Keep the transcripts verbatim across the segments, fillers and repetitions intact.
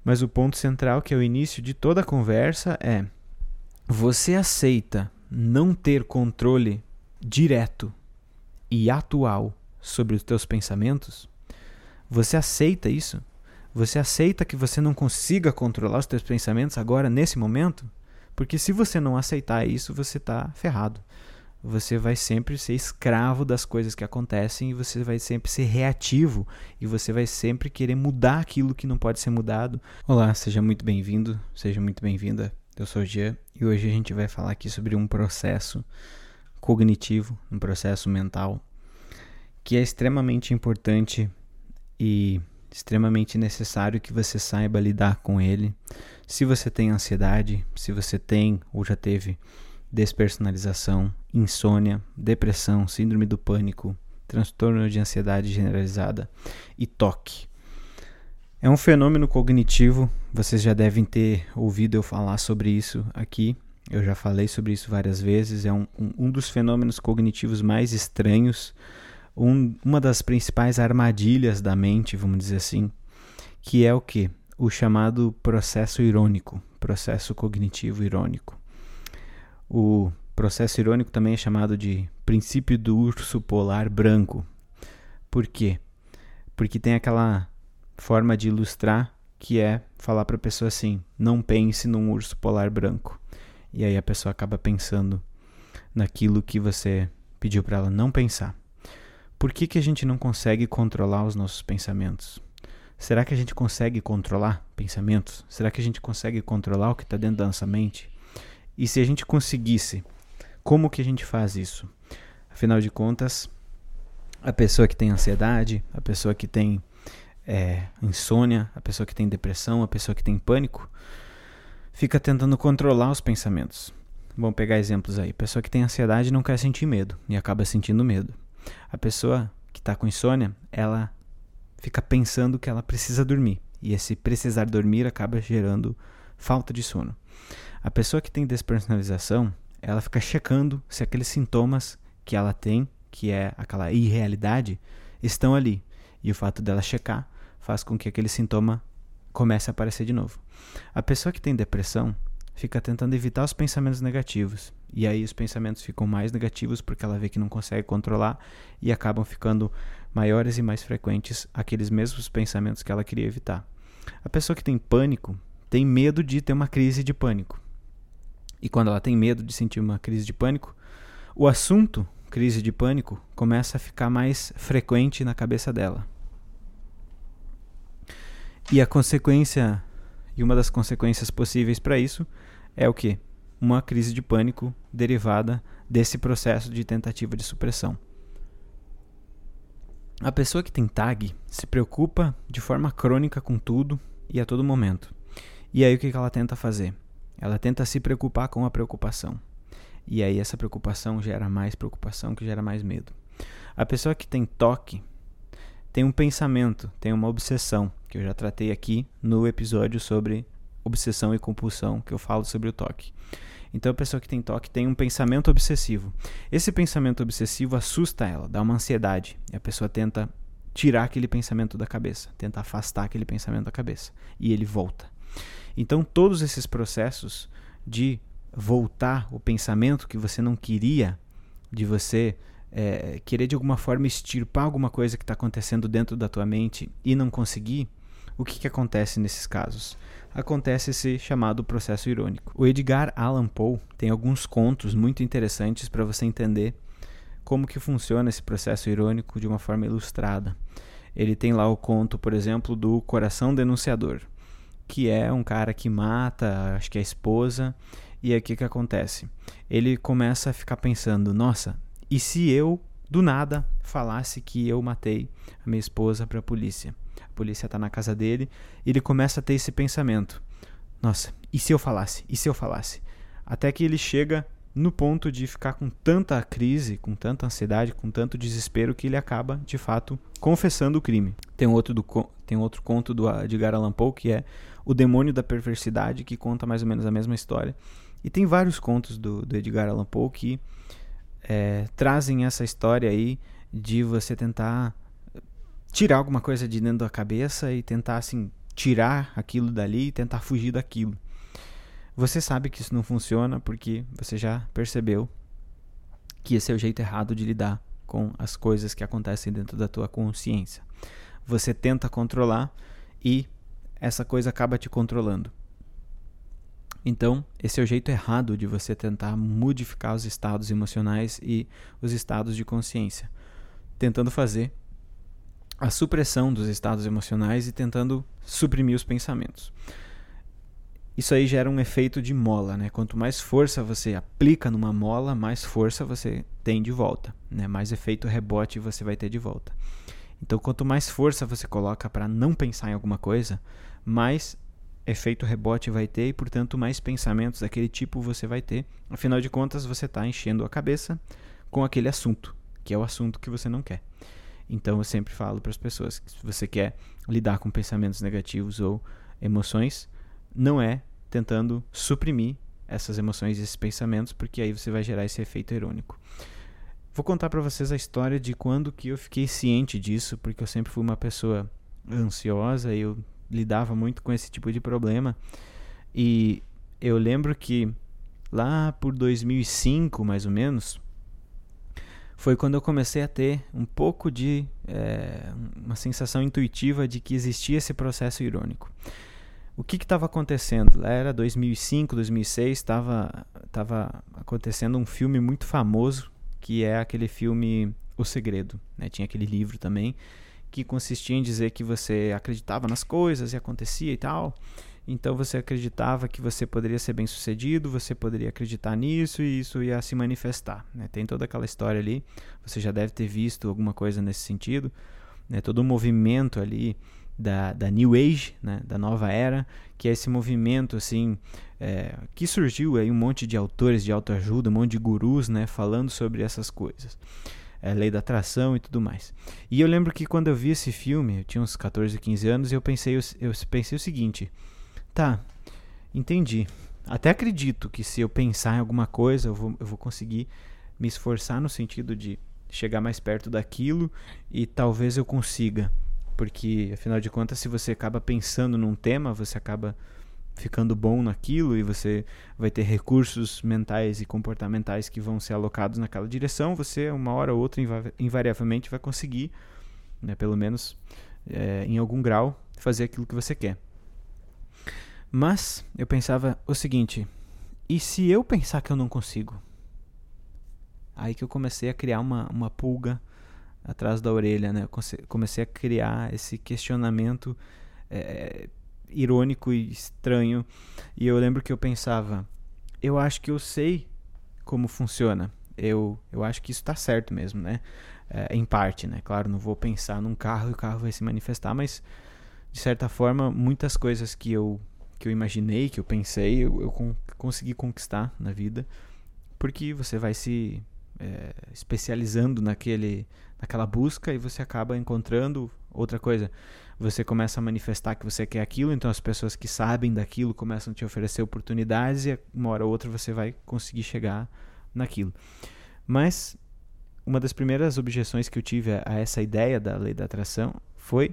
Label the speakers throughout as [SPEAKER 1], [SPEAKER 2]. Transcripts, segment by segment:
[SPEAKER 1] Mas o ponto central, que é o início de toda a conversa, é: você aceita não ter controle direto e atual sobre os teus pensamentos? Você aceita isso? Você aceita que você não consiga controlar os teus pensamentos agora, nesse momento? Porque se você não aceitar isso, você está ferrado. Você vai sempre ser escravo das coisas que acontecem e você vai sempre ser reativo e você vai sempre querer mudar aquilo que não pode ser mudado. Olá, seja muito bem-vindo, seja muito bem-vinda. Eu sou o Jean e hoje a gente vai falar aqui sobre um processo cognitivo, um processo mental que é extremamente importante e extremamente necessário que você saiba lidar com ele. Se você tem ansiedade, se você tem ou já teve despersonalização, insônia, depressão, síndrome do pânico, transtorno de ansiedade generalizada e toque. É um fenômeno cognitivo, vocês já devem ter ouvido eu falar sobre isso aqui, eu já falei sobre isso várias vezes, é um, um, um dos fenômenos cognitivos mais estranhos, um, uma das principais armadilhas da mente, vamos dizer assim, que é o quê? O chamado processo irônico, processo cognitivo irônico. O processo irônico também é chamado de princípio do urso polar branco. Por quê? Porque tem aquela forma de ilustrar que é falar para a pessoa assim: não pense num urso polar branco. E aí a pessoa acaba pensando naquilo que você pediu para ela não pensar. Por que que a gente não consegue controlar os nossos pensamentos? Será que a gente consegue controlar pensamentos? Será que a gente consegue controlar o que está dentro da nossa mente? E se a gente conseguisse, como que a gente faz isso? Afinal de contas, a pessoa que tem ansiedade, a pessoa que tem é, insônia, a pessoa que tem depressão, a pessoa que tem pânico, fica tentando controlar os pensamentos. Vamos pegar exemplos aí. A pessoa que tem ansiedade não quer sentir medo e acaba sentindo medo. A pessoa que está com insônia, ela fica pensando que ela precisa dormir. E esse precisar dormir acaba gerando falta de sono. A pessoa que tem despersonalização, ela fica checando se aqueles sintomas que ela tem, que é aquela irrealidade, estão ali. E o fato dela checar faz com que aquele sintoma comece a aparecer de novo. A pessoa que tem depressão fica tentando evitar os pensamentos negativos. E aí os pensamentos ficam mais negativos porque ela vê que não consegue controlar e acabam ficando maiores e mais frequentes aqueles mesmos pensamentos que ela queria evitar. A pessoa que tem pânico tem medo de ter uma crise de pânico. E quando ela tem medo de sentir uma crise de pânico, o assunto crise de pânico começa a ficar mais frequente na cabeça dela. E a consequência, e uma das consequências possíveis para isso é o quê? Uma crise de pânico derivada desse processo de tentativa de supressão. A pessoa que tem T A G se preocupa de forma crônica com tudo e a todo momento. E aí o que ela tenta fazer? Ela tenta se preocupar com a preocupação. E aí essa preocupação gera mais preocupação, que gera mais medo. A pessoa que tem toque tem um pensamento, tem uma obsessão, que eu já tratei aqui no episódio sobre obsessão e compulsão, que eu falo sobre o toque. Então a pessoa que tem toque tem um pensamento obsessivo. Esse pensamento obsessivo assusta ela, dá uma ansiedade. E a pessoa tenta tirar aquele pensamento da cabeça, tenta afastar aquele pensamento da cabeça. E ele volta. Então todos esses processos de voltar o pensamento que você não queria, de você é, querer de alguma forma extirpar alguma coisa que está acontecendo dentro da tua mente e não conseguir, o que, que acontece nesses casos? Acontece esse chamado processo irônico. O Edgar Allan Poe tem alguns contos muito interessantes para você entender como que funciona esse processo irônico de uma forma ilustrada. Ele tem lá o conto, por exemplo, do Coração Denunciador, que é um cara que mata, acho que a esposa, e aí o que, que acontece? Ele começa a ficar pensando: nossa, e se eu, do nada, falasse que eu matei a minha esposa para a polícia? A polícia está na casa dele, e ele começa a ter esse pensamento: nossa, e se eu falasse? E se eu falasse? Até que ele chega no ponto de ficar com tanta crise, com tanta ansiedade, com tanto desespero, que ele acaba, de fato, confessando o crime. Tem um outro, do, tem um outro conto do Edgar Allan Poe, que é O Demônio da Perversidade, que conta mais ou menos a mesma história. E tem vários contos do, do Edgar Allan Poe que é, trazem essa história aí de você tentar tirar alguma coisa de dentro da cabeça e tentar, assim, tirar aquilo dali e tentar fugir daquilo. Você sabe que isso não funciona porque você já percebeu que esse é o jeito errado de lidar com as coisas que acontecem dentro da tua consciência. Você tenta controlar e essa coisa acaba te controlando. Então, esse é o jeito errado de você tentar modificar os estados emocionais e os estados de consciência. Tentando fazer a supressão dos estados emocionais e tentando suprimir os pensamentos. Isso aí gera um efeito de mola, né? Quanto mais força você aplica numa mola, mais força você tem de volta, né? Mais efeito rebote você vai ter de volta. Então, quanto mais força você coloca para não pensar em alguma coisa, mais efeito rebote vai ter e, portanto, mais pensamentos daquele tipo você vai ter. Afinal de contas, você está enchendo a cabeça com aquele assunto, que é o assunto que você não quer. Então, eu sempre falo para as pessoas que se você quer lidar com pensamentos negativos ou emoções, não é tentando suprimir essas emoções e esses pensamentos, porque aí você vai gerar esse efeito irônico. Vou contar para vocês a história de quando que eu fiquei ciente disso, porque eu sempre fui uma pessoa ansiosa e eu lidava muito com esse tipo de problema. E eu lembro que lá por dois mil e cinco, mais ou menos, foi quando eu comecei a ter um pouco de é, uma sensação intuitiva de que existia esse processo irônico. O que estava acontecendo? Lá era dois mil e cinco, dois mil e seis, estava tava acontecendo um filme muito famoso, que é aquele filme O Segredo, né? Tinha aquele livro também, que consistia em dizer que você acreditava nas coisas e acontecia e tal. Então você acreditava que você poderia ser bem sucedido, você poderia acreditar nisso e isso ia se manifestar, né? Tem toda aquela história ali, você já deve ter visto alguma coisa nesse sentido, né? Todo o movimento ali da, da New Age, né? Da nova era, que é esse movimento assim, é, que surgiu aí um monte de autores de autoajuda, um monte de gurus, né? Falando sobre essas coisas. É, lei da atração e tudo mais. E eu lembro que quando eu vi esse filme, eu tinha uns catorze, quinze anos, e eu pensei, eu, eu pensei o seguinte: tá, entendi. Até acredito que se eu pensar em alguma coisa, eu vou, eu vou conseguir me esforçar no sentido de chegar mais perto daquilo e talvez eu consiga. Porque, afinal de contas, se você acaba pensando num tema, você acaba ficando bom naquilo e você vai ter recursos mentais e comportamentais que vão ser alocados naquela direção, você, uma hora ou outra, invariavelmente vai conseguir, né, pelo menos é, em algum grau, fazer aquilo que você quer. Mas eu pensava o seguinte: e se eu pensar que eu não consigo? Aí que eu comecei a criar uma, uma pulga atrás da orelha, né? Eu comecei a criar esse questionamento é, irônico e estranho. E eu lembro que eu pensava, eu acho que eu sei como funciona. Eu, eu acho que isso está certo mesmo, né? É, em parte, né? Claro, não vou pensar num carro e o carro vai se manifestar, mas de certa forma, muitas coisas que eu que eu imaginei, que eu pensei, eu, eu con- consegui conquistar na vida, porque você vai se é, especializando naquele, naquela busca e você acaba encontrando outra coisa. Você começa a manifestar que você quer aquilo, então as pessoas que sabem daquilo começam a te oferecer oportunidades e uma hora ou outra você vai conseguir chegar naquilo. Mas uma das primeiras objeções que eu tive a, a essa ideia da lei da atração foi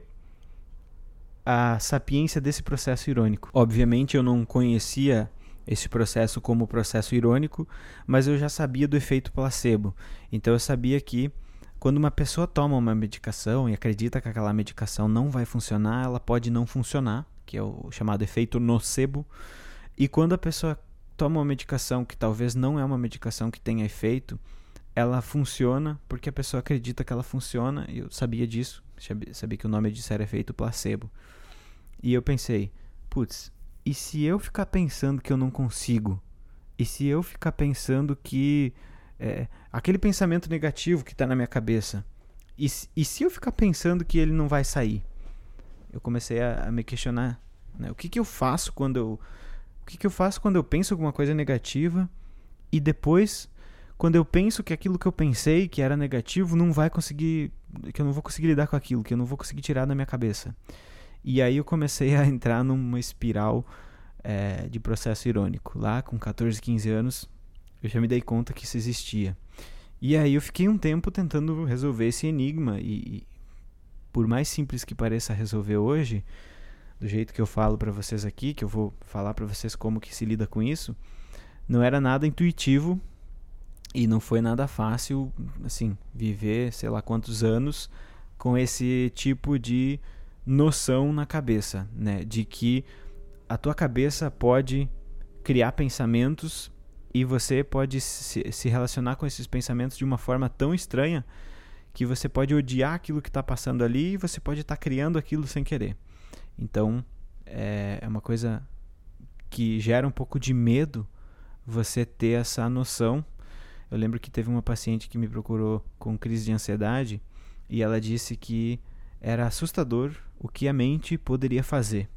[SPEAKER 1] a sapiência desse processo irônico. Obviamente eu não conhecia esse processo como processo irônico, mas eu já sabia do efeito placebo. Então eu sabia que quando uma pessoa toma uma medicação e acredita que aquela medicação não vai funcionar, ela pode não funcionar, que é o chamado efeito nocebo. E quando a pessoa toma uma medicação que talvez não é uma medicação que tenha efeito, ela funciona porque a pessoa acredita que ela funciona, e eu sabia disso, sabia que o nome disso era efeito placebo. E eu pensei, putz, e se eu ficar pensando que eu não consigo? E se eu ficar pensando que é, aquele pensamento negativo que está na minha cabeça, e, e se eu ficar pensando que ele não vai sair? Eu comecei a, a me questionar, né? O que, que eu faço quando eu, o que, que eu faço quando eu penso alguma coisa negativa e depois, quando eu penso que aquilo que eu pensei que era negativo não vai conseguir, que eu não vou conseguir lidar com aquilo, que eu não vou conseguir tirar da minha cabeça. E aí eu comecei a entrar numa espiral é, de processo irônico. Lá com catorze, quinze anos, eu já me dei conta que isso existia. E aí eu fiquei um tempo tentando resolver esse enigma. E, e por mais simples que pareça resolver hoje, do jeito que eu falo para vocês aqui, que eu vou falar para vocês como que se lida com isso, não era nada intuitivo e não foi nada fácil, assim, viver sei lá quantos anos com esse tipo de noção na cabeça, né? De que a tua cabeça pode criar pensamentos e você pode se, se relacionar com esses pensamentos de uma forma tão estranha que você pode odiar aquilo que está passando ali e você pode estar tá criando aquilo sem querer. Então, é, é uma coisa que gera um pouco de medo você ter essa noção. Eu lembro que teve uma paciente que me procurou com crise de ansiedade e ela disse que era assustador o que a mente poderia fazer.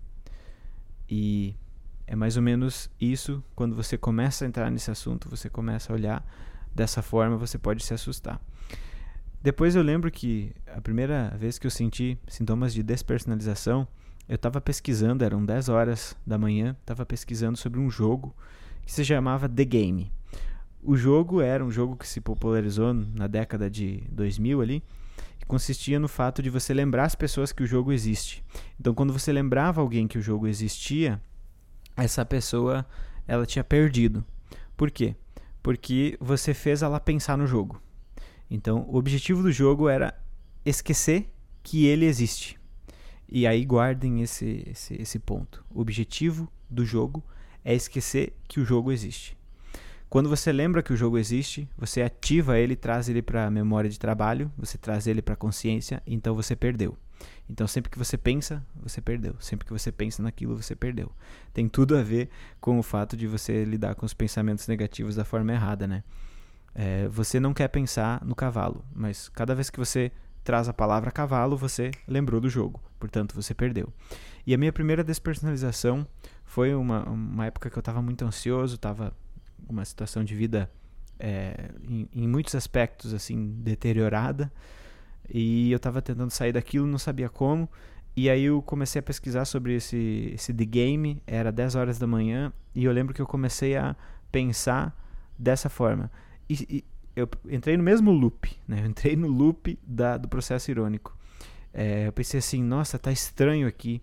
[SPEAKER 1] E é mais ou menos isso, quando você começa a entrar nesse assunto, você começa a olhar dessa forma, você pode se assustar. Depois eu lembro que a primeira vez que eu senti sintomas de despersonalização, eu estava pesquisando, eram dez horas da manhã, estava pesquisando sobre um jogo que se chamava The Game. O jogo era um jogo que se popularizou na década de dois mil ali, e consistia no fato de você lembrar as pessoas que o jogo existe. Então, quando você lembrava alguém que o jogo existia, essa pessoa ela tinha perdido. Por quê? Porque você fez ela pensar no jogo. Então, o objetivo do jogo era esquecer que ele existe. E aí guardem esse, esse, esse ponto. O objetivo do jogo é esquecer que o jogo existe. Quando você lembra que o jogo existe, você ativa ele, traz ele para a memória de trabalho, você traz ele para a consciência, então você perdeu. Então sempre que você pensa, você perdeu. Sempre que você pensa naquilo, você perdeu. Tem tudo a ver com o fato de você lidar com os pensamentos negativos da forma errada, né? É, você não quer pensar no cavalo, mas cada vez que você traz a palavra cavalo, você lembrou do jogo, portanto você perdeu. E a minha primeira despersonalização foi uma, uma época que eu estava muito ansioso, estava uma situação de vida é, em, em muitos aspectos assim deteriorada, e eu estava tentando sair daquilo, não sabia como, e aí eu comecei a pesquisar sobre esse, esse The Game, era dez horas da manhã, e eu lembro que eu comecei a pensar dessa forma. E, e eu entrei no mesmo loop, né? Eu entrei no loop da, do processo irônico. É, eu pensei assim, nossa, tá estranho aqui,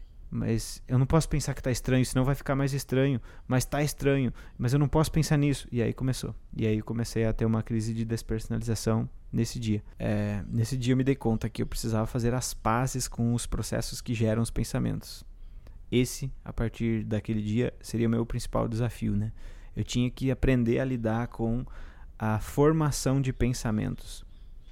[SPEAKER 1] mas eu não posso pensar que tá estranho, senão vai ficar mais estranho, mas tá estranho, mas eu não posso pensar nisso. E aí começou. E aí eu comecei a ter uma crise de despersonalização nesse dia. É, nesse dia eu me dei conta que eu precisava fazer as pazes com os processos que geram os pensamentos. Esse, a partir daquele dia, seria o meu principal desafio, né? Eu tinha que aprender a lidar com a formação de pensamentos.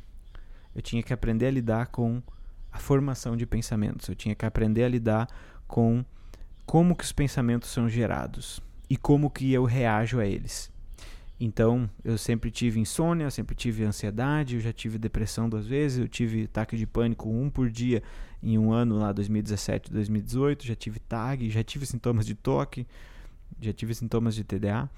[SPEAKER 1] Eu tinha que aprender a lidar com a formação de pensamentos. Eu tinha que aprender a lidar com como que os pensamentos são gerados e como que eu reajo a eles. Então, eu sempre tive insônia, eu sempre tive ansiedade, eu já tive depressão duas vezes, eu tive ataque de pânico um por dia em um ano lá, dois mil e dezessete, dois mil e dezoito, já tive T A G, já tive sintomas de toque, já tive sintomas de T D A.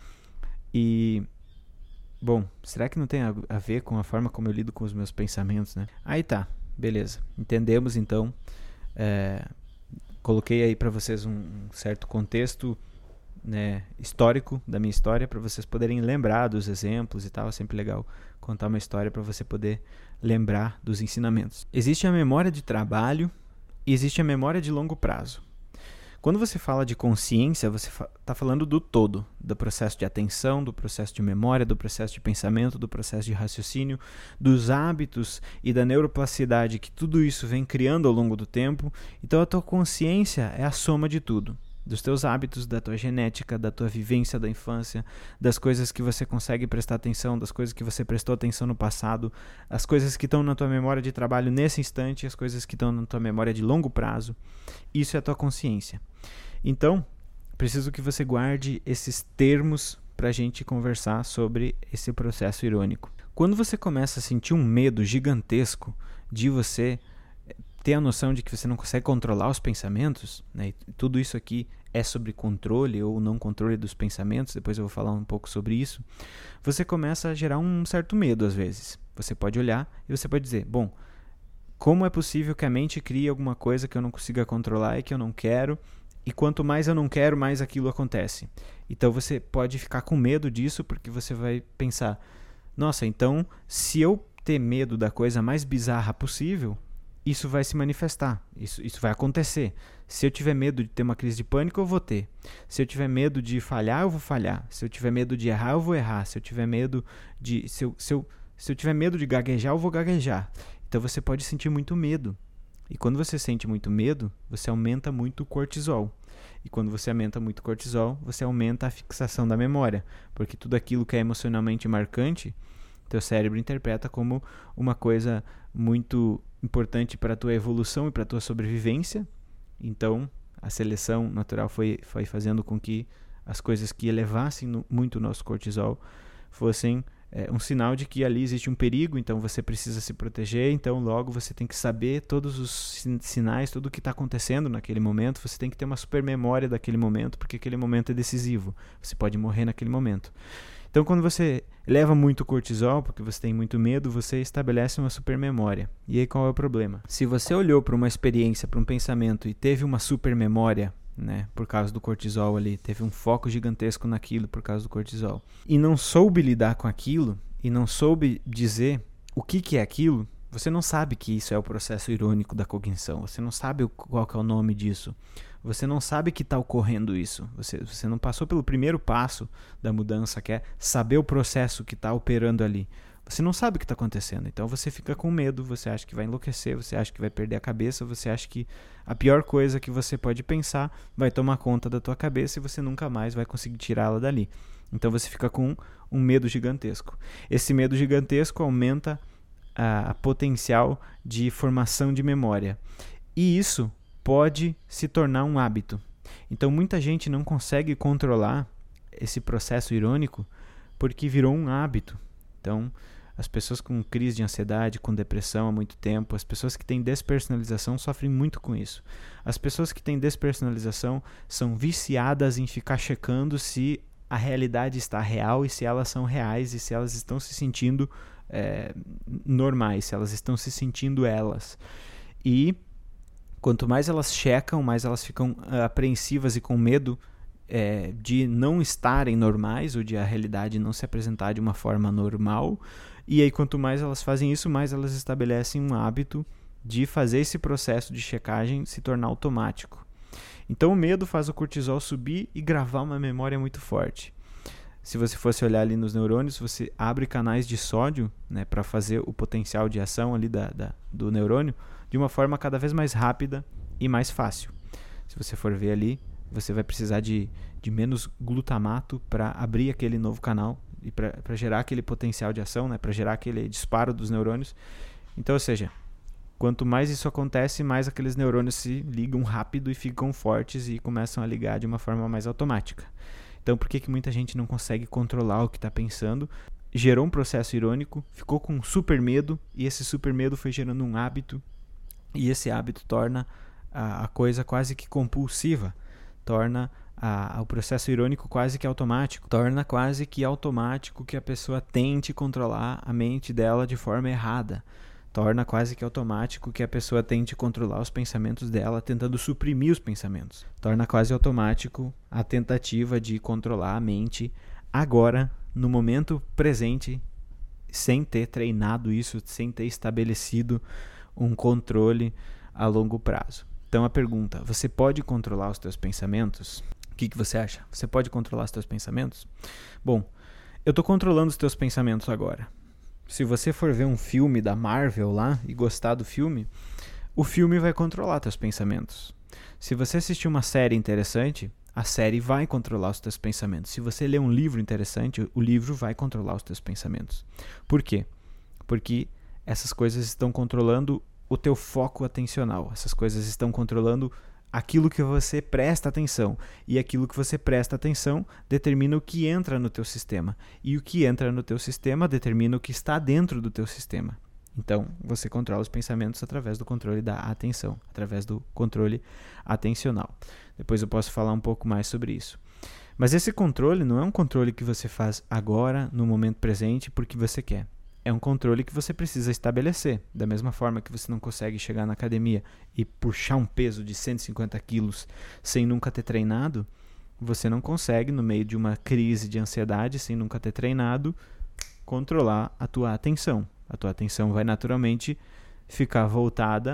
[SPEAKER 1] E, bom, será que não tem a ver com a forma como eu lido com os meus pensamentos, né? Aí tá, beleza. Entendemos, então. É, coloquei aí para vocês um, um certo contexto, né, histórico da minha história, para vocês poderem lembrar dos exemplos e tal. É sempre legal contar uma história para você poder lembrar dos ensinamentos. Existe a memória de trabalho e existe a memória de longo prazo. Quando você fala de consciência, você está falando do todo, do processo de atenção, do processo de memória, do processo de pensamento, do processo de raciocínio, dos hábitos e da neuroplasticidade que tudo isso vem criando ao longo do tempo. Então a tua consciência é a soma de tudo, dos teus hábitos, da tua genética, da tua vivência da infância, das coisas que você consegue prestar atenção, das coisas que você prestou atenção no passado, as coisas que estão na tua memória de trabalho nesse instante, as coisas que estão na tua memória de longo prazo. Isso é a tua consciência. Então, preciso que você guarde esses termos para a gente conversar sobre esse processo irônico. Quando você começa a sentir um medo gigantesco de você ter a noção de que você não consegue controlar os pensamentos, né? E tudo isso aqui é sobre controle ou não controle dos pensamentos, depois eu vou falar um pouco sobre isso, você começa a gerar um certo medo às vezes. Você pode olhar e você pode dizer, bom, como é possível que a mente crie alguma coisa que eu não consiga controlar e que eu não quero, e quanto mais eu não quero, mais aquilo acontece. Então você pode ficar com medo disso, porque você vai pensar, nossa, então se eu ter medo da coisa mais bizarra possível, isso vai se manifestar, isso, isso vai acontecer. Se eu tiver medo de ter uma crise de pânico, eu vou ter. Se eu tiver medo de falhar, eu vou falhar. Se eu tiver medo de errar, eu vou errar. Se eu tiver medo de, se eu, se eu, se eu tiver medo de gaguejar, eu vou gaguejar. Então você pode sentir muito medo. E quando você sente muito medo, você aumenta muito o cortisol. E quando você aumenta muito o cortisol, você aumenta a fixação da memória. Porque tudo aquilo que é emocionalmente marcante, teu cérebro interpreta como uma coisa muito importante para a tua evolução e para a tua sobrevivência. Então, a seleção natural foi, foi fazendo com que as coisas que elevassem no, muito o nosso cortisol fossem é, um sinal de que ali existe um perigo, então você precisa se proteger, então logo você tem que saber todos os sinais, tudo o que está acontecendo naquele momento, você tem que ter uma super memória daquele momento, porque aquele momento é decisivo, você pode morrer naquele momento. Então, quando você eleva muito o cortisol, porque você tem muito medo, você estabelece uma supermemória. E aí qual é o problema? Se você olhou para uma experiência, para um pensamento e teve uma supermemória, né, por causa do cortisol ali, teve um foco gigantesco naquilo por causa do cortisol, e não soube lidar com aquilo, e não soube dizer o que, que é aquilo, você não sabe que isso é o processo irônico da cognição, você não sabe qual que é o nome disso. Você não sabe que está ocorrendo isso. Você, você não passou pelo primeiro passo da mudança, que é saber o processo que está operando ali. Você não sabe o que está acontecendo. Então você fica com medo, você acha que vai enlouquecer, você acha que vai perder a cabeça, você acha que a pior coisa que você pode pensar vai tomar conta da tua cabeça e você nunca mais vai conseguir tirá-la dali. Então você fica com um medo gigantesco. Esse medo gigantesco aumenta a, a potencial de formação de memória. E isso pode se tornar um hábito. Então muita gente não consegue controlar esse processo irônico porque virou um hábito. Então as pessoas com crise de ansiedade, com depressão há muito tempo, as pessoas que têm despersonalização sofrem muito com isso. As pessoas que têm despersonalização são viciadas em ficar checando se a realidade está real e se elas são reais e se elas estão se sentindo é, normais, se elas estão se sentindo elas. E quanto mais elas checam, mais elas ficam uh, apreensivas e com medo é, de não estarem normais ou de a realidade não se apresentar de uma forma normal. E aí, quanto mais elas fazem isso, mais elas estabelecem um hábito de fazer esse processo de checagem se tornar automático. Então, o medo faz o cortisol subir e gravar uma memória muito forte. Se você fosse olhar ali nos neurônios, você abre canais de sódio, né, para fazer o potencial de ação ali da, da, do neurônio de uma forma cada vez mais rápida e mais fácil. Se você for ver ali, você vai precisar de, de menos glutamato para abrir aquele novo canal e para gerar aquele potencial de ação, né, para gerar aquele disparo dos neurônios. Então, ou seja, quanto mais isso acontece, mais aqueles neurônios se ligam rápido e ficam fortes e começam a ligar de uma forma mais automática. Então, por que que muita gente não consegue controlar o que está pensando? Gerou um processo irônico, ficou com um super medo, e esse super medo foi gerando um hábito, e esse hábito torna a, a coisa quase que compulsiva, torna a, a, o processo irônico quase que automático, torna quase que automático que a pessoa tente controlar a mente dela de forma errada. Torna quase que automático que a pessoa tente controlar os pensamentos dela, tentando suprimir os pensamentos. Torna quase automático a tentativa de controlar a mente agora, no momento presente, sem ter treinado isso, sem ter estabelecido um controle a longo prazo. Então a pergunta, você pode controlar os teus pensamentos? O que, que você acha? Você pode controlar os teus pensamentos? Bom, eu estou controlando os teus pensamentos agora. Se você for ver um filme da Marvel lá e gostar do filme, o filme vai controlar teus pensamentos. Se você assistir uma série interessante, a série vai controlar os teus pensamentos. Se você ler um livro interessante, o livro vai controlar os teus pensamentos. Por quê? Porque essas coisas estão controlando o teu foco atencional. Essas coisas estão controlando aquilo que você presta atenção. E aquilo que você presta atenção determina o que entra no teu sistema. E o que entra no teu sistema determina o que está dentro do teu sistema. Então, você controla os pensamentos através do controle da atenção, através do controle atencional. Depois eu posso falar um pouco mais sobre isso. Mas esse controle não é um controle que você faz agora, no momento presente, porque você quer. É um controle que você precisa estabelecer. Da mesma forma que você não consegue chegar na academia e puxar um peso de cento e cinquenta quilos sem nunca ter treinado, você não consegue, no meio de uma crise de ansiedade, sem nunca ter treinado, controlar a tua atenção. A tua atenção vai naturalmente ficar voltada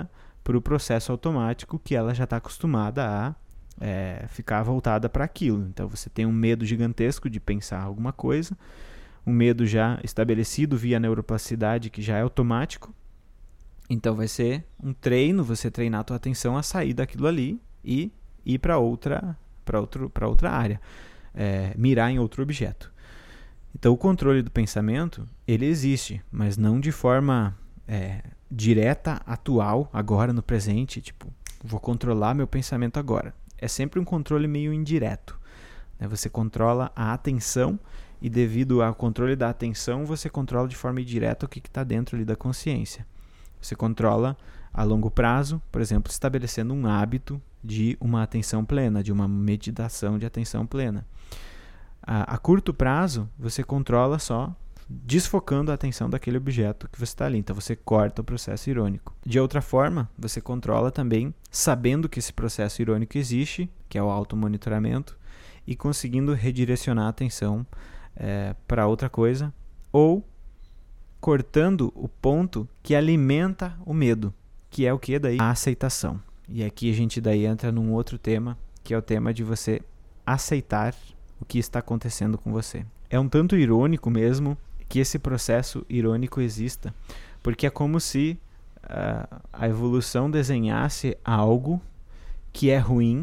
[SPEAKER 1] para o processo automático que ela já está acostumada a é, ficar voltada para aquilo. Então você tem um medo gigantesco de pensar alguma coisa, um medo já estabelecido via neuroplasticidade que já é automático. Então vai ser um treino, você treinar a tua atenção a sair daquilo ali e ir para outra, para outro, para outra área, é, mirar em outro objeto. Então o controle do pensamento, ele existe, mas não de forma é, direta, atual, agora no presente, tipo, vou controlar meu pensamento agora. É sempre um controle meio indireto, né? Você controla a atenção e devido ao controle da atenção, você controla de forma indireta o que está dentro ali da consciência. Você controla a longo prazo, por exemplo, estabelecendo um hábito de uma atenção plena, de uma meditação de atenção plena. A, a curto prazo, você controla só desfocando a atenção daquele objeto que você está ali. Então, você corta o processo irônico. De outra forma, você controla também sabendo que esse processo irônico existe, que é o automonitoramento, e conseguindo redirecionar a atenção é, para outra coisa, ou cortando o ponto que alimenta o medo, que é o que daí? A aceitação. E aqui a gente daí entra num outro tema, que é o tema de você aceitar o que está acontecendo com você. É um tanto irônico mesmo que esse processo irônico exista, porque é como se uh, a evolução desenhasse algo que é ruim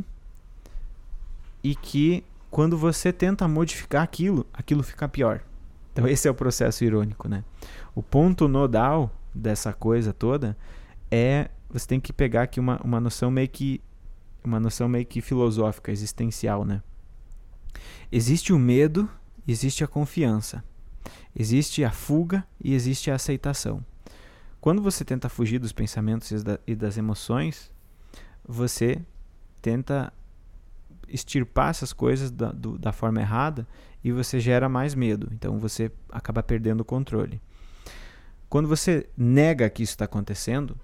[SPEAKER 1] e que quando você tenta modificar aquilo, aquilo fica pior. Então esse é o processo irônico, né? O ponto nodal dessa coisa toda é, você tem que pegar aqui uma, uma noção meio que uma noção meio que filosófica, existencial, né? Existe o medo, existe a confiança. Existe a fuga e existe a aceitação. Quando você tenta fugir dos pensamentos e das emoções, você tenta extirpar essas coisas da, do, da forma errada e você gera mais medo. Então você acaba perdendo o controle. Quando você nega que isso está acontecendo,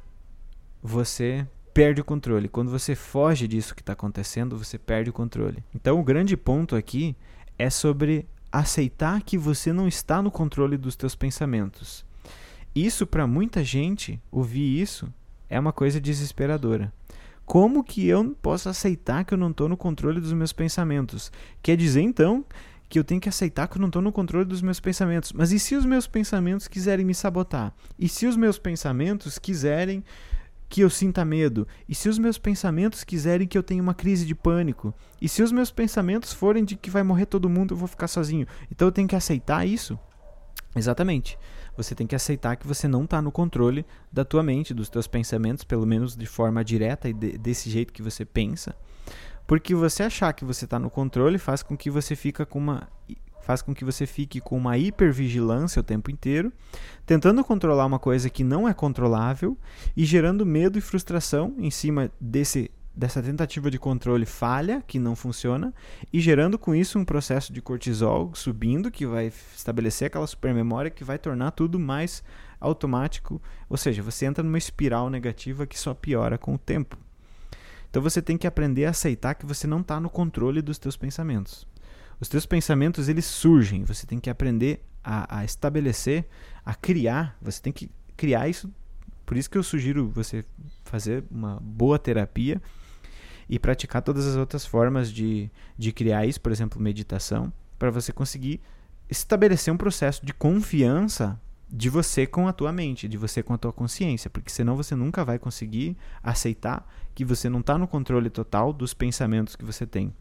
[SPEAKER 1] você perde o controle. Quando você foge disso que está acontecendo, você perde o controle. Então o grande ponto aqui é sobre aceitar que você não está no controle dos teus pensamentos. Isso, para muita gente, ouvir isso é uma coisa desesperadora. Como que eu posso aceitar que eu não estou no controle dos meus pensamentos? Quer dizer, então, que eu tenho que aceitar que eu não estou no controle dos meus pensamentos. Mas e se os meus pensamentos quiserem me sabotar? E se os meus pensamentos quiserem que eu sinta medo? E se os meus pensamentos quiserem que eu tenha uma crise de pânico? E se os meus pensamentos forem de que vai morrer todo mundo, eu vou ficar sozinho? Então eu tenho que aceitar isso? Exatamente. Você tem que aceitar que você não está no controle da tua mente, dos teus pensamentos, pelo menos de forma direta e de, desse jeito que você pensa. Porque você achar que você está no controle faz com que você fica com uma... faz com que você fique com uma hipervigilância o tempo inteiro, tentando controlar uma coisa que não é controlável e gerando medo e frustração em cima desse, dessa tentativa de controle falha, que não funciona, e gerando com isso um processo de cortisol subindo, que vai estabelecer aquela supermemória que vai tornar tudo mais automático. Ou seja, você entra numa espiral negativa que só piora com o tempo. Então você tem que aprender a aceitar que você não está no controle dos teus pensamentos. Os teus pensamentos, eles surgem. Você tem que aprender a, a estabelecer, a criar. Você tem que criar isso. Por isso que eu sugiro você fazer uma boa terapia e praticar todas as outras formas de, de criar isso, por exemplo, meditação, para você conseguir estabelecer um processo de confiança de você com a tua mente, de você com a tua consciência, porque senão você nunca vai conseguir aceitar que você não está no controle total dos pensamentos que você tem.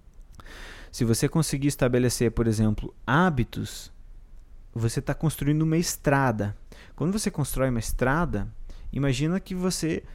[SPEAKER 1] Se você conseguir estabelecer, por exemplo, hábitos, você está construindo uma estrada. Quando você constrói uma estrada, imagina que você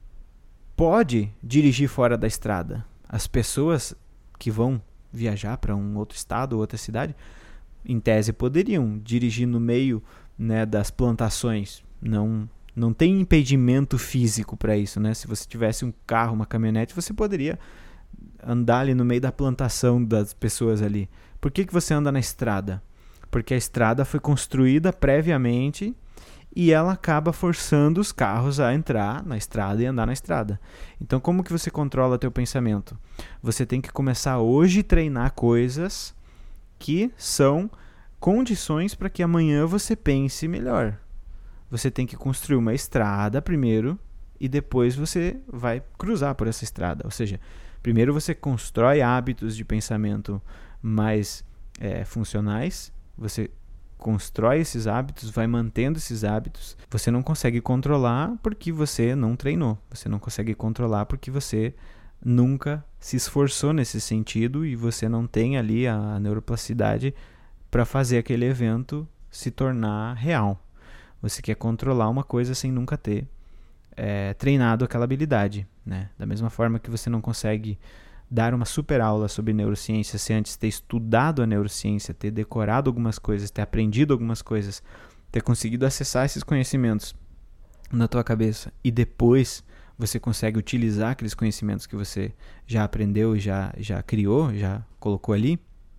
[SPEAKER 1] pode dirigir fora da estrada. As pessoas que vão viajar para um outro estado ou outra cidade, em tese poderiam dirigir no meio, né, das plantações. Não, não tem impedimento físico para isso, né? Se você tivesse um carro, uma caminhonete, você poderia andar ali no meio da plantação das pessoas ali. Por que que você anda na estrada? Porque a estrada foi construída previamente e ela acaba forçando os carros a entrar na estrada e andar na estrada. Então, como que você controla teu pensamento? Você tem que começar hoje a treinar coisas que são condições para que amanhã você pense melhor. Você tem que construir uma estrada primeiro e depois você vai cruzar por essa estrada. Ou seja, primeiro você constrói hábitos de pensamento mais é, funcionais, você constrói esses hábitos, vai mantendo esses hábitos. Você não consegue controlar porque você não treinou. Você não consegue controlar porque você nunca se esforçou nesse sentido e você não tem ali a neuroplasticidade para fazer aquele evento se tornar real. Você quer controlar uma coisa sem nunca ter é, treinado aquela habilidade, né? Da mesma forma que você não consegue dar uma super aula sobre neurociência sem antes ter estudado a neurociência, ter decorado algumas coisas, ter aprendido algumas coisas, ter conseguido acessar esses conhecimentos na tua cabeça e depois você consegue utilizar aqueles conhecimentos que você já aprendeu e já, já criou, já colocou ali,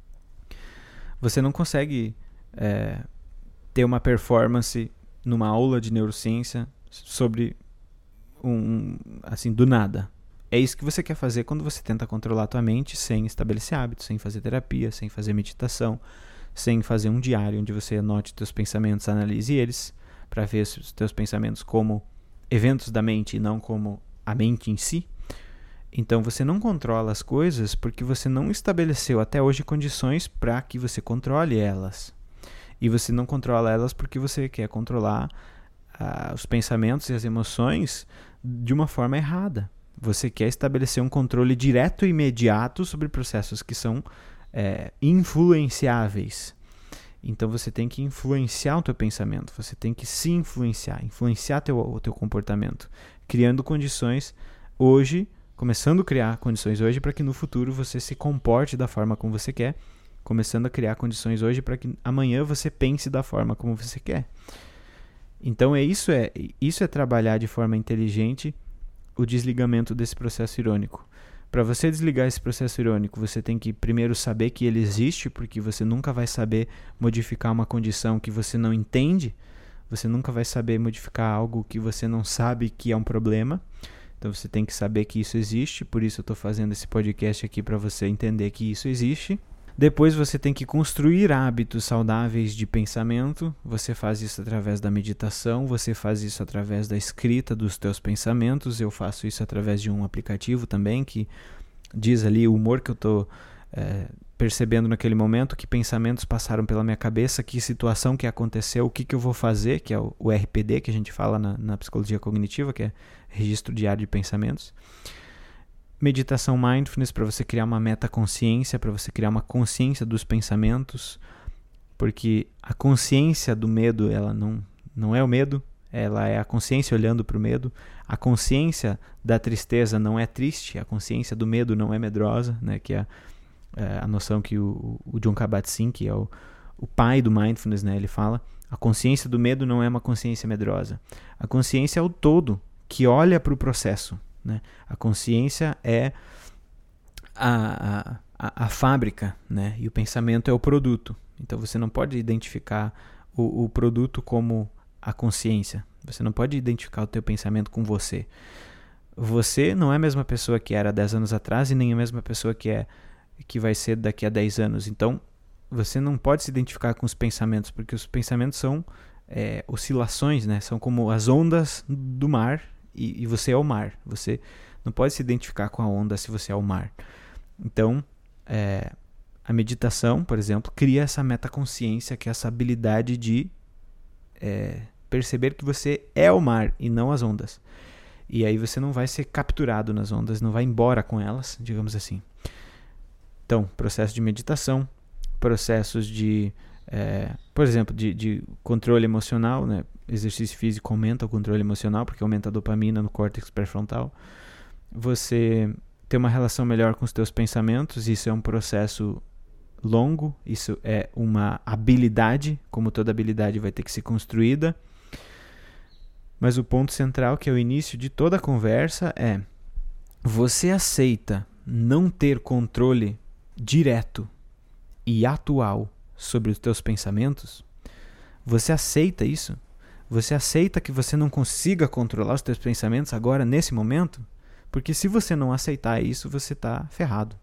[SPEAKER 1] você não consegue é, ter uma performance numa aula de neurociência sobre um, assim, do nada. É isso que você quer fazer quando você tenta controlar a tua mente sem estabelecer hábitos, sem fazer terapia, sem fazer meditação, sem fazer um diário onde você anote teus pensamentos, analise eles, para ver os teus pensamentos como eventos da mente e não como a mente em si. Então você não controla as coisas porque você não estabeleceu até hoje condições para que você controle elas. E você não controla elas porque você quer controlar ah, os pensamentos e as emoções de uma forma errada. Você quer estabelecer um controle direto e imediato sobre processos que são é, influenciáveis. Então você tem que influenciar o teu pensamento, você tem que se influenciar, influenciar teu, o teu comportamento, criando condições hoje, começando a criar condições hoje para que no futuro você se comporte da forma como você quer, começando a criar condições hoje para que amanhã você pense da forma como você quer. Então é isso, é, isso é trabalhar de forma inteligente o desligamento desse processo irônico. Para você desligar esse processo irônico, você tem que primeiro saber que ele existe, porque você nunca vai saber modificar uma condição que você não entende, você nunca vai saber modificar algo que você não sabe que é um problema. Então você tem que saber que isso existe, por isso eu estou fazendo esse podcast aqui para você entender que isso existe. Depois você tem que construir hábitos saudáveis de pensamento. Você faz isso através da meditação, você faz isso através da escrita dos teus pensamentos. Eu faço isso através de um aplicativo também que diz ali o humor que eu estou é, percebendo naquele momento, que pensamentos passaram pela minha cabeça, que situação que aconteceu, o que, que eu vou fazer, que é o, o R P D que a gente fala na, na psicologia cognitiva, que é Registro Diário de Pensamentos. Meditação mindfulness para você criar uma metaconsciência, para você criar uma consciência dos pensamentos, porque a consciência do medo, ela não, não é o medo, ela é a consciência olhando para o medo. A consciência da tristeza não é triste, a consciência do medo não é medrosa, né, que é, é a noção que o, o Jon Kabat-Zinn, que é o, o pai do mindfulness, né, ele fala, a consciência do medo não é uma consciência medrosa. A consciência é o todo que olha para o processo. Né? A consciência é a, a, a fábrica, né? E o pensamento é o produto. Então você não pode identificar o, o produto como a consciência. Você não pode identificar o teu pensamento com você. Você não é a mesma pessoa que era dez anos atrás e nem a mesma pessoa que, é, que vai ser daqui a dez anos. Então você não pode se identificar com os pensamentos, porque os pensamentos são é, oscilações, né? São como as ondas do mar. E, e você é o mar, você não pode se identificar com a onda se você é o mar. Então, é, a meditação, por exemplo, cria essa metaconsciência, que é essa habilidade de é, perceber que você é o mar e não as ondas. E aí você não vai ser capturado nas ondas, não vai embora com elas, digamos assim. Então, processo de meditação, processos de, é, por exemplo, de, de controle emocional, né? Exercício físico aumenta o controle emocional, porque aumenta a dopamina no córtex pré-frontal. Você ter uma relação melhor com os teus pensamentos, isso é um processo longo, isso é uma habilidade, como toda habilidade vai ter que ser construída. Mas o ponto central, que é o início de toda a conversa, é: você aceita não ter controle direto e atual sobre os teus pensamentos? Você aceita isso? Você aceita que você não consiga controlar os teus pensamentos agora, nesse momento? Porque se você não aceitar isso, você está ferrado.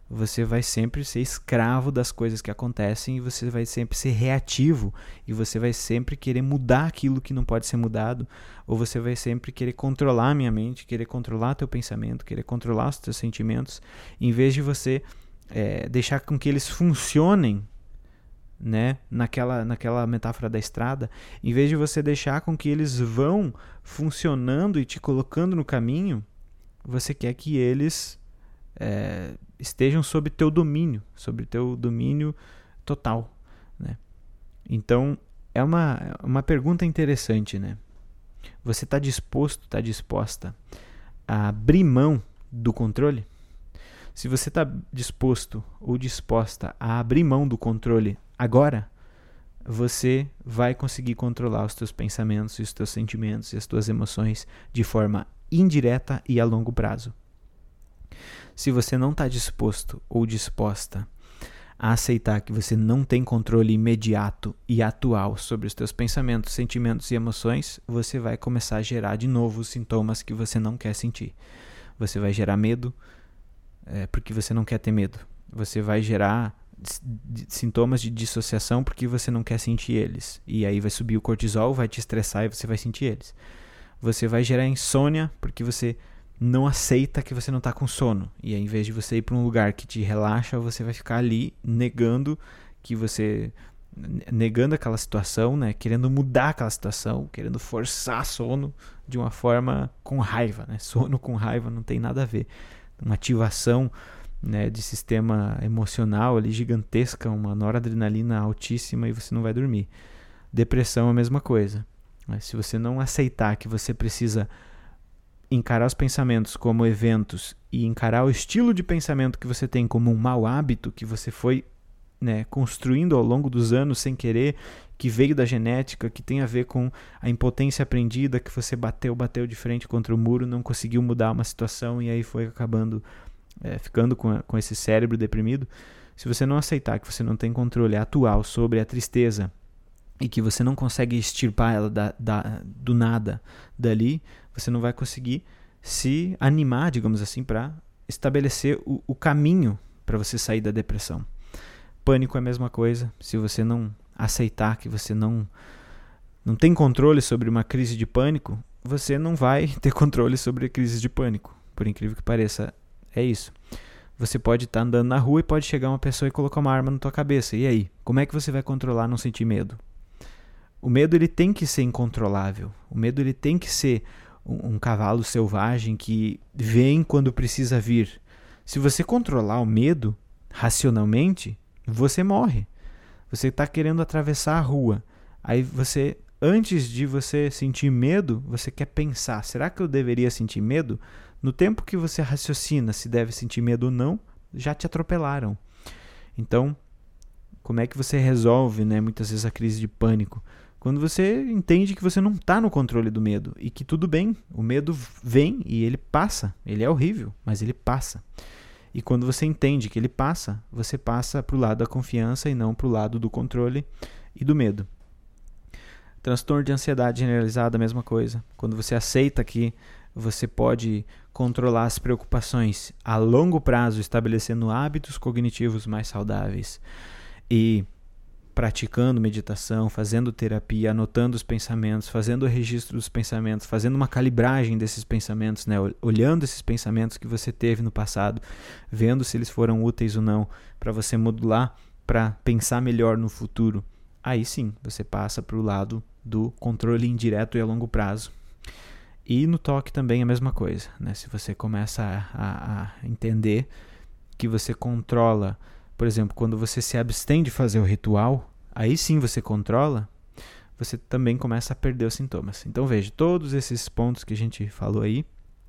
[SPEAKER 1] você vai sempre ser escravo das coisas que acontecem e você vai sempre ser reativo e você vai sempre querer mudar aquilo que não pode ser mudado, ou você vai sempre querer controlar a minha mente, querer controlar teu pensamento, querer controlar os teus sentimentos, em vez de você é, deixar com que eles funcionem, né, naquela, naquela metáfora da estrada, em vez de você deixar com que eles vão funcionando e te colocando no caminho, você quer que eles é, estejam sob teu domínio, sobre teu domínio total, né? Então, é uma, uma pergunta interessante, né? Você está disposto, está disposta a abrir mão do controle? Se você está disposto ou disposta a abrir mão do controle agora, você vai conseguir controlar os teus pensamentos, os teus sentimentos e as tuas emoções de forma indireta e a longo prazo. Se você não está disposto ou disposta a aceitar que você não tem controle imediato e atual sobre os teus pensamentos, sentimentos e emoções, você vai começar a gerar de novo os sintomas que você não quer sentir. Você vai gerar medo, é, porque você não quer ter medo. Você vai gerar sintomas de dissociação porque você não quer sentir eles. E aí vai subir o cortisol, vai te estressar e você vai sentir eles. Você vai gerar insônia porque você não aceita que você não está com sono. E aí, em vez de você ir para um lugar que te relaxa, você vai ficar ali negando que você... negando aquela situação, né? Querendo mudar aquela situação, querendo forçar sono de uma forma com raiva, né? Sono com raiva não tem nada a ver. Uma ativação, né, de sistema emocional ali gigantesca, uma noradrenalina altíssima e você não vai dormir. Depressão é a mesma coisa. Mas se você não aceitar que você precisa encarar os pensamentos como eventos e encarar o estilo de pensamento que você tem como um mau hábito que você foi, né, construindo ao longo dos anos sem querer, que veio da genética, que tem a ver com a impotência aprendida, que você bateu, bateu de frente contra o muro, não conseguiu mudar uma situação e aí foi acabando é, ficando com, a, com esse cérebro deprimido. Se você não aceitar que você não tem controle atual sobre a tristeza e que você não consegue extirpar ela da, da, do nada dali, você não vai conseguir se animar, digamos assim, para estabelecer o, o caminho para você sair da depressão. Pânico é a mesma coisa. Se você não aceitar que você não, não tem controle sobre uma crise de pânico, você não vai ter controle sobre a crise de pânico. Por incrível que pareça, é isso. Você pode estar andando na rua e pode chegar uma pessoa e colocar uma arma na tua cabeça. E aí? Como é que você vai controlar não sentir medo? O medo ele tem que ser incontrolável. O medo ele tem que ser um, um cavalo selvagem que vem quando precisa vir. Se você controlar o medo racionalmente, você morre. Você está querendo atravessar a rua. Aí você, antes de você sentir medo, você quer pensar, será que eu deveria sentir medo? No tempo que você raciocina se deve sentir medo ou não, já te atropelaram. Então, como é que você resolve, né, muitas vezes a crise de pânico? Quando você entende que você não está no controle do medo e que tudo bem, o medo vem e ele passa. Ele é horrível, mas ele passa. E quando você entende que ele passa, você passa para o lado da confiança e não para o lado do controle e do medo. Transtorno de ansiedade generalizada, a mesma coisa. Quando você aceita que você pode controlar as preocupações a longo prazo, estabelecendo hábitos cognitivos mais saudáveis e praticando meditação, fazendo terapia, anotando os pensamentos, fazendo o registro dos pensamentos, fazendo uma calibragem desses pensamentos, né? Olhando esses pensamentos que você teve no passado, vendo se eles foram úteis ou não, para você modular, para pensar melhor no futuro. Aí sim, você passa para o lado do controle indireto e a longo prazo. E no toque também a mesma coisa, né? Se você começa a, a, a entender que você controla, por exemplo, quando você se abstém de fazer o ritual, aí sim você controla, você também começa a perder os sintomas. Então veja, todos esses pontos que a gente falou aí,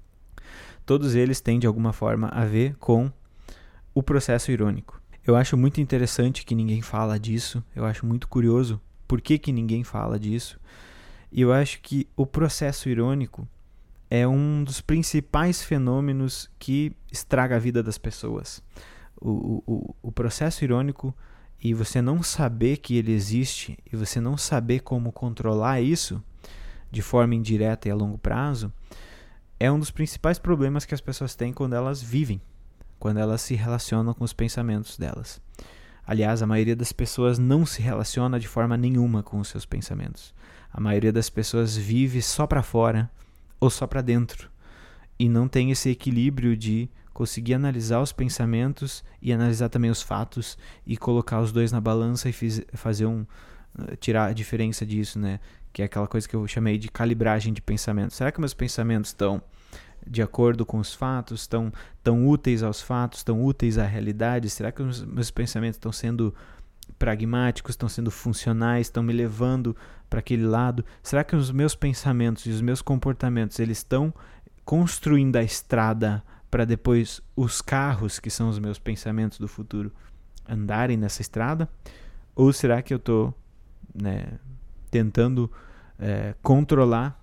[SPEAKER 1] todos eles têm de alguma forma a ver com o processo irônico. Eu acho muito interessante que ninguém fala disso, eu acho muito curioso por que que ninguém fala disso, e eu acho que o processo irônico é um dos principais fenômenos que estraga a vida das pessoas. O, o, o processo irônico e você não saber que ele existe e você não saber como controlar isso de forma indireta e a longo prazo é um dos principais problemas que as pessoas têm quando elas vivem, quando elas se relacionam com os pensamentos delas. Aliás, a maioria das pessoas não se relaciona de forma nenhuma com os seus pensamentos. A maioria das pessoas vive só para fora ou só para dentro e não tem esse equilíbrio de conseguir analisar os pensamentos e analisar também os fatos e colocar os dois na balança e fiz, fazer um tirar a diferença disso, né? Que é aquela coisa que eu chamei de calibragem de pensamento. Será que meus pensamentos estão de acordo com os fatos, estão tão úteis aos fatos, estão úteis à realidade? Será que os meus pensamentos estão sendo pragmáticos, estão sendo funcionais, estão me levando para aquele lado? Será que os meus pensamentos e os meus comportamentos eles estão construindo a estrada para depois os carros, que são os meus pensamentos do futuro, andarem nessa estrada? Ou será que eu estou né, tentando é, controlar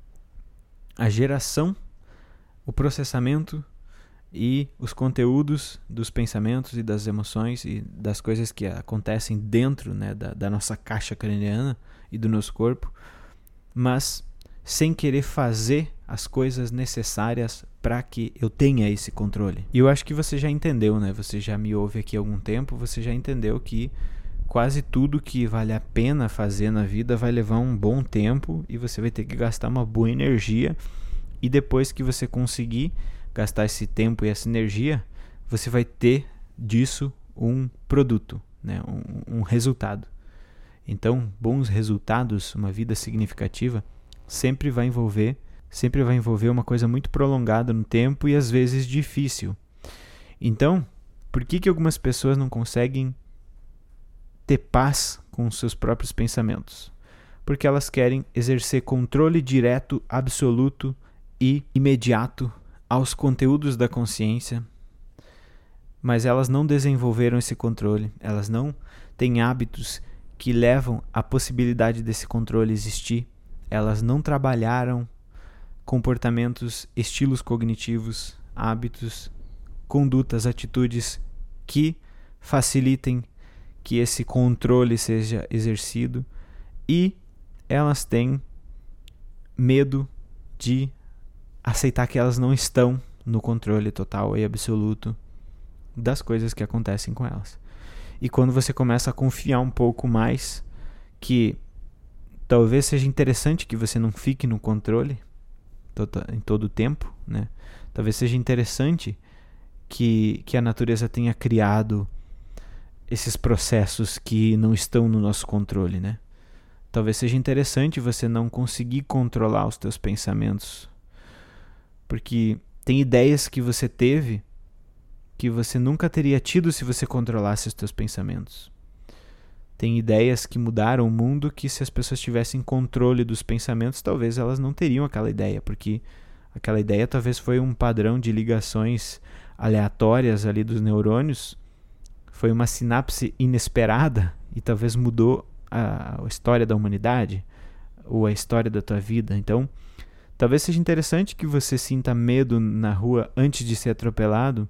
[SPEAKER 1] a geração, o processamento e os conteúdos dos pensamentos e das emoções e das coisas que acontecem dentro né, da, da nossa caixa craniana e do nosso corpo, mas sem querer fazer as coisas necessárias para que eu tenha esse controle. E eu acho que você já entendeu, né? Você já me ouve aqui há algum tempo, você já entendeu que quase tudo que vale a pena fazer na vida vai levar um bom tempo e você vai ter que gastar uma boa energia, e depois que você conseguir gastar esse tempo e essa energia, você vai ter disso um produto, né? um, um resultado. Então, bons resultados, uma vida significativa, sempre vai envolver, sempre vai envolver uma coisa muito prolongada no tempo e às vezes difícil. Então, por que que algumas pessoas não conseguem ter paz com os seus próprios pensamentos? Porque elas querem exercer controle direto, absoluto e imediato aos conteúdos da consciência, mas elas não desenvolveram esse controle, elas não têm hábitos que levam à possibilidade desse controle existir, elas não trabalharam comportamentos, estilos cognitivos, hábitos, condutas, atitudes que facilitem que esse controle seja exercido, e elas têm medo de aceitar que elas não estão no controle total e absoluto das coisas que acontecem com elas. E quando você começa a confiar um pouco mais que talvez seja interessante que você não fique no controle em todo o tempo, né? Talvez seja interessante que, que a natureza tenha criado esses processos que não estão no nosso controle, né? Talvez seja interessante você não conseguir controlar os teus pensamentos, porque tem ideias que você teve que você nunca teria tido se você controlasse os teus pensamentos. Tem ideias que mudaram o mundo que, se as pessoas tivessem controle dos pensamentos, talvez elas não teriam aquela ideia, porque aquela ideia talvez foi um padrão de ligações aleatórias ali dos neurônios, foi uma sinapse inesperada e talvez mudou a, a história da humanidade ou a história da tua vida. Então, talvez seja interessante que você sinta medo na rua antes de ser atropelado,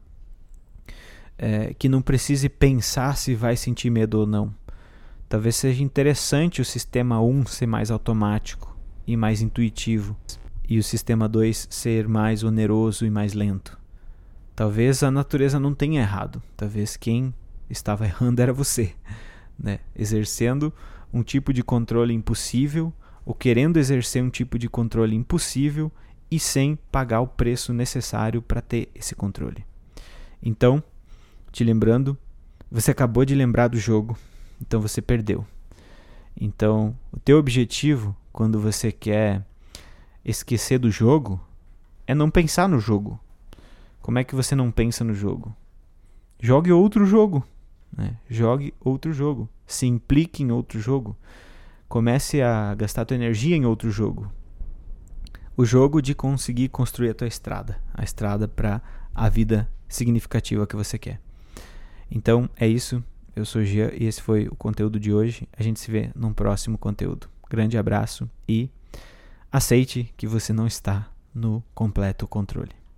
[SPEAKER 1] é, que não precise pensar se vai sentir medo ou não. Talvez seja interessante o sistema um ser mais automático e mais intuitivo, e o sistema dois ser mais oneroso e mais lento. Talvez a natureza não tenha errado, talvez quem estava errando era você, né? Exercendo um tipo de controle impossível, ou querendo exercer um tipo de controle impossível e sem pagar o preço necessário para ter esse controle. Então, te lembrando, você acabou de lembrar do jogo, então você perdeu. Então, o teu objetivo, quando você quer esquecer do jogo, é não pensar no jogo. Como é que você não pensa no jogo? Jogue outro jogo, né? Jogue outro jogo. Se implique em outro jogo. Comece a gastar tua energia em outro jogo. O jogo de conseguir construir a tua estrada. A estrada para a vida significativa que você quer. Então, é isso. Eu sou o Jean e esse foi o conteúdo de hoje. A gente se vê num próximo conteúdo. Grande abraço e aceite que você não está no completo controle.